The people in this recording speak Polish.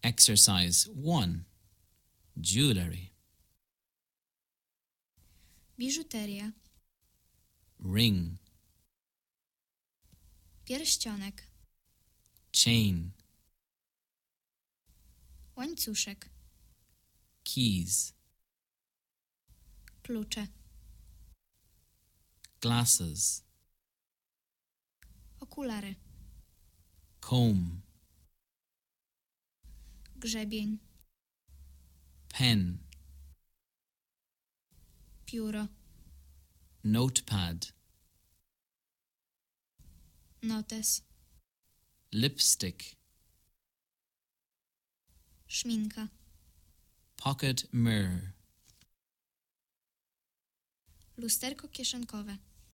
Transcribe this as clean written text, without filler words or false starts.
Exercise 1. Jewelry. Biżuteria. Ring. Pierścionek. Chain. Łańcuszek. Keys. Klucze. Glasses. Okulary. Comb. Grzebień. Pen. Pióro. Notepad. Notes. Lipstick. Szminka. Pocket mirror. Lusterko kieszonkowe.